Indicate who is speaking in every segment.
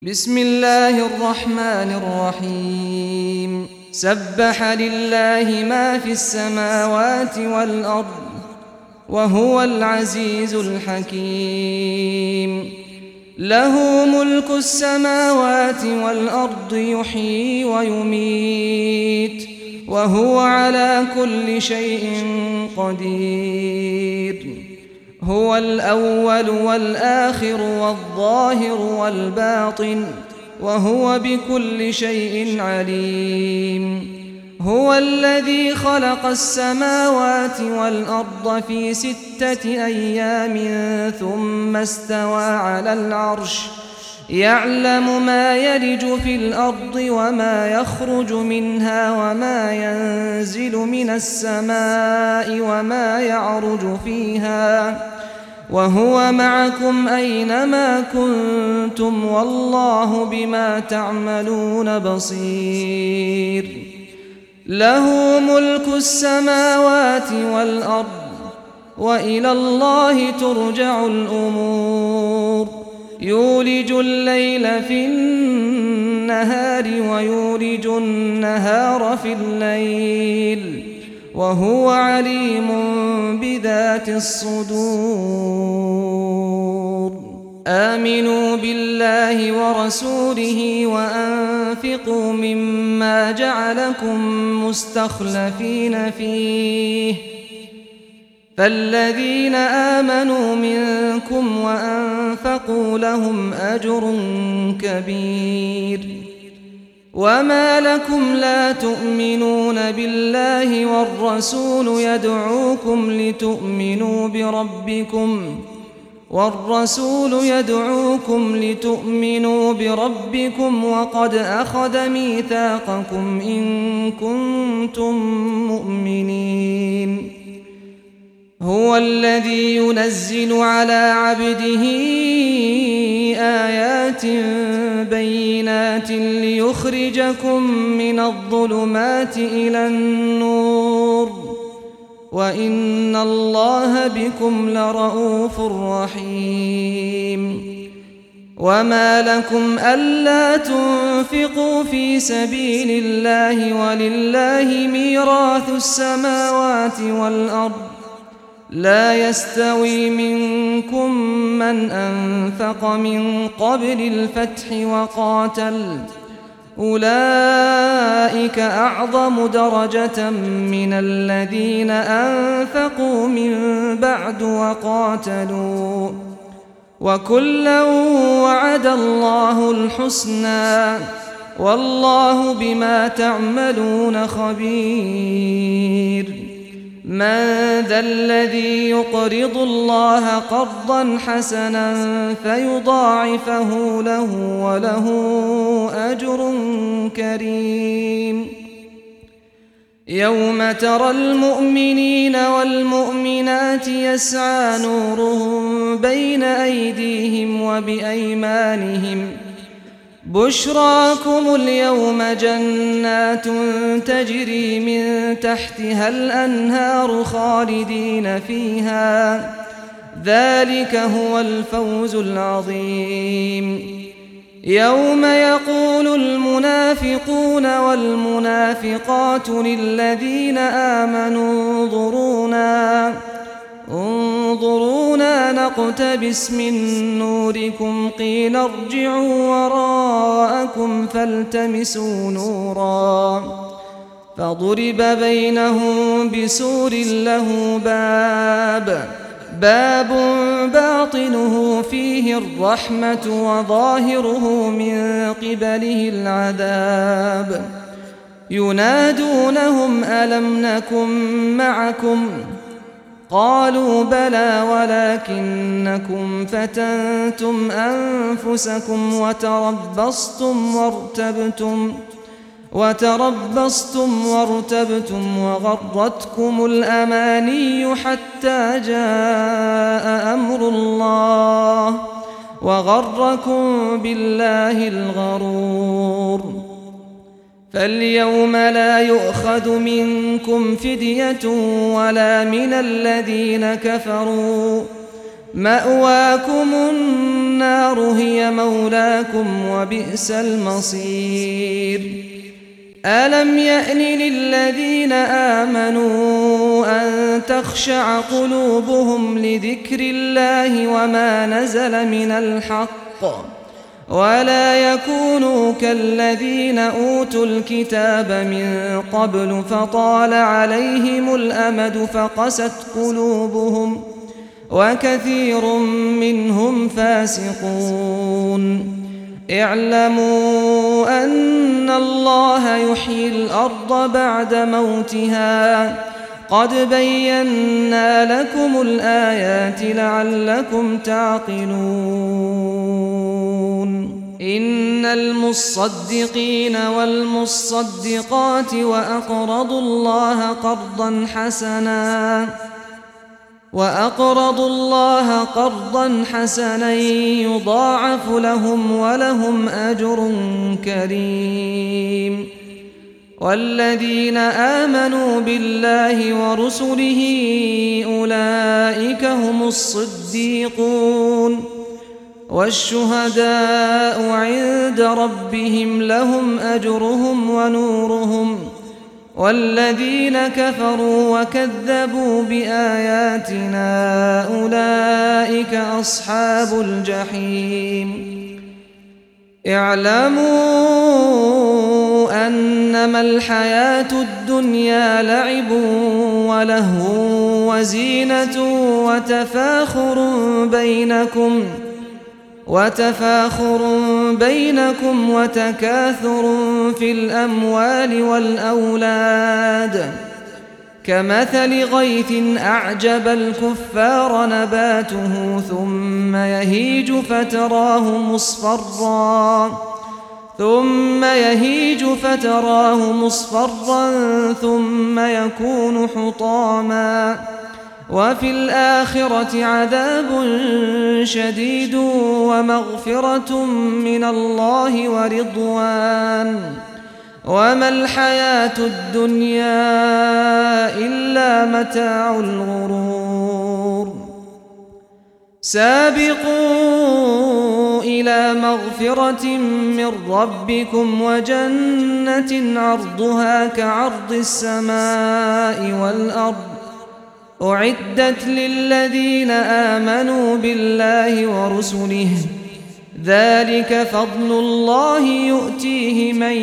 Speaker 1: بسم الله الرحمن الرحيم سبح لله ما في السماوات والأرض وهو العزيز الحكيم له ملك السماوات والأرض يحيي ويميت وهو على كل شيء قدير هو الأول والآخر والظاهر والباطن وهو بكل شيء عليم هو الذي خلق السماوات والأرض في 6 أيام ثم استوى على العرش يعلم ما يلج في الأرض وما يخرج منها وما ينزل من السماء وما يعرج فيها وهو معكم أينما كنتم والله بما تعملون بصير له ملك السماوات والأرض وإلى الله ترجع الأمور يولج الليل في النهار ويولج النهار في الليل وهو عليم بذات الصدور آمنوا بالله ورسوله وأنفقوا مما جعلكم مستخلفين فيه فالذين آمنوا منكم وأنفقوا لهم أجر كبير وما لكم لا تؤمنون بالله والرسول يدعوكم لتؤمنوا بربكم وقد أخذ ميثاقكم إن كنتم مؤمنين هو الذي ينزل على عبده آيات بينات ليخرجكم من الظلمات إلى النور وإن الله بكم لرءوف رحيم وما لكم ألا تنفقوا في سبيل الله ولله ميراث السماوات والأرض لا يستوي منكم من أنفق من قبل الفتح وقاتل أولئك أعظم درجة من الذين أنفقوا من بعد وقاتلوا وكلا وعد الله الحسنى والله بما تعملون خبير من ذا الذي يقرض الله قرضا حسنا فيضاعفه له وله أجر كريم يوم ترى المؤمنين والمؤمنات يسعى نورهم بين أيديهم وبأيمانهم بشراكم اليوم جنات تجري من تحتها الأنهار خالدين فيها ذلك هو الفوز العظيم يوم يقول المنافقون والمنافقات للذين آمنوا انظرونا نقتبس من نوركم قيل ارجعوا وراءكم فالتمسوا نورا فضرب بينهم بسور له باب باطنه فيه الرحمة وظاهره من قبله العذاب ينادونهم ألم نكن معكم قالوا بلى ولكنكم فتنتم أنفسكم وتربصتم وارتبتم وغرتكم الأماني حتى جاء أمر الله وغركم بالله الغرور فاليوم لا يؤخذ منكم فدية ولا من الذين كفروا مأواكم النار هي مولاكم وبئس المصير ألم يأن للذين آمنوا أن تخشع قلوبهم لذكر الله وما نزل من الحق ولا يكونوا كالذين أوتوا الكتاب من قبل فطال عليهم الأمد فقست قلوبهم وكثير منهم فاسقون اعلموا أن الله يحيي الأرض بعد موتها قد بينا لكم الآيات لعلكم تعقلون إن المصدقين والمصدقات وأقرضوا الله قرضا حسنا يضاعف لهم ولهم أجر كريم والذين آمنوا بالله ورسله أولئك هم الصديقون والشهداء عند ربهم لهم أجرهم ونورهم والذين كفروا وكذبوا بآياتنا أولئك أصحاب الجحيم اعلموا أنما الحياة الدنيا لعب ولهو وزينة وتفاخر بينكم وتكاثر في الأموال والأولاد كمثل غيث أعجب الكفار نباته ثم يهيج فتراه مصفرا ثم يكون حطاما وفي الآخرة عذاب شديد ومغفرة من الله ورضوان وما الحياة الدنيا إلا متاع الغرور سابقوا إلى مغفرة من ربكم وجنة عرضها كعرض السماء والأرض أعدت للذين آمنوا بالله ورسله ذلك فضل الله يؤتيه من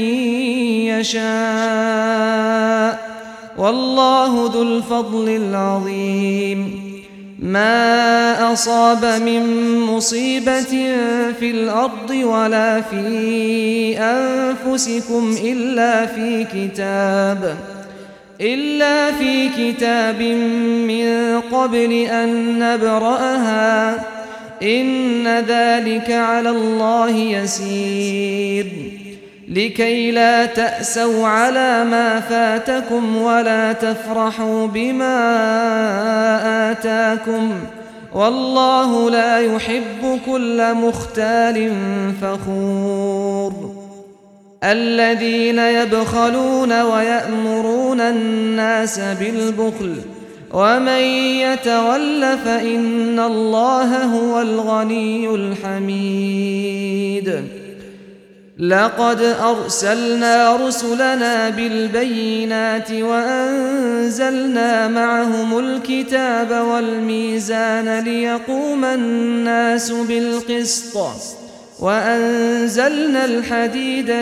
Speaker 1: يشاء والله ذو الفضل العظيم ما أصاب من مصيبة في الأرض ولا في أنفسكم إلا في كتاب من قبل أن نبرأها إن ذلك على الله يسير لكي لا تأسوا على ما فاتكم ولا تفرحوا بما آتاكم والله لا يحب كل مختال فخور الذين يبخلون ويأمرون الناس بالبخل ومن يتول فإن الله هو الغني الحميد لقد أرسلنا رسلنا بالبينات وأنزلنا معهم الكتاب والميزان ليقوم الناس بالقسط وأنزلنا الحديد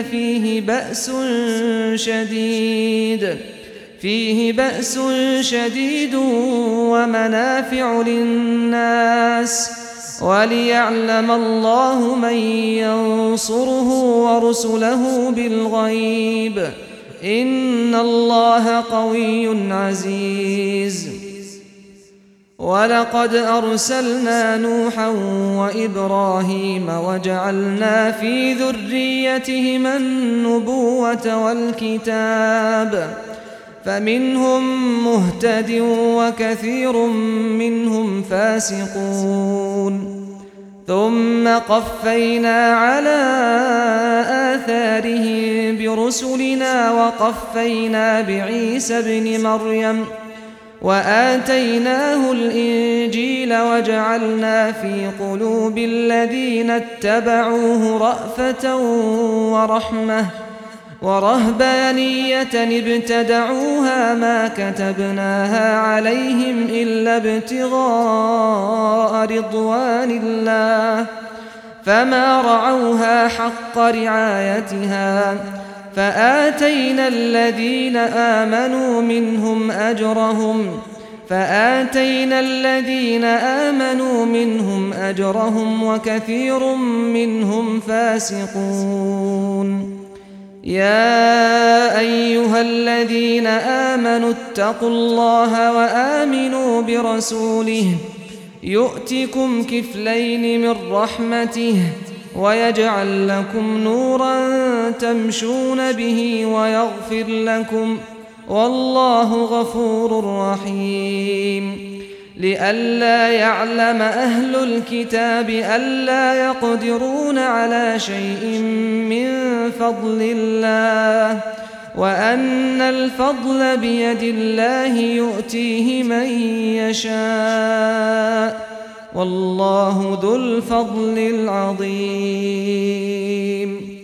Speaker 1: فيه بأس شديد ومنافع للناس وليعلم الله من ينصره ورسله بالغيب إن الله قوي عزيز ولقد أرسلنا نوحا وإبراهيم وجعلنا في ذريتهما النبوة والكتاب فمنهم مهتد وكثير منهم فاسقون ثم قفينا على آثارهم برسلنا وقفينا بعيسى ابن مريم وآتيناه الإنجيل وجعلنا في قلوب الذين اتبعوه رأفة ورحمة ورهبانية ابتدعوها ما كتبناها عليهم إلا ابتغاء رضوان الله فما رعوها حق رعايتها فآتينا الذين آمنوا منهم أجرهم وكثير منهم فاسقون. يا أيها الذين آمنوا اتقوا الله وآمنوا برسوله يؤتكم كفلين من رحمته ويجعل لكم نورا تمشون به ويغفر لكم والله غفور رحيم. لئلا يعلم أهل الكتاب ألا يقدرون على شيء من فضل الله وأن الفضل بيد الله يؤتيه من يشاء والله ذو الفضل العظيم.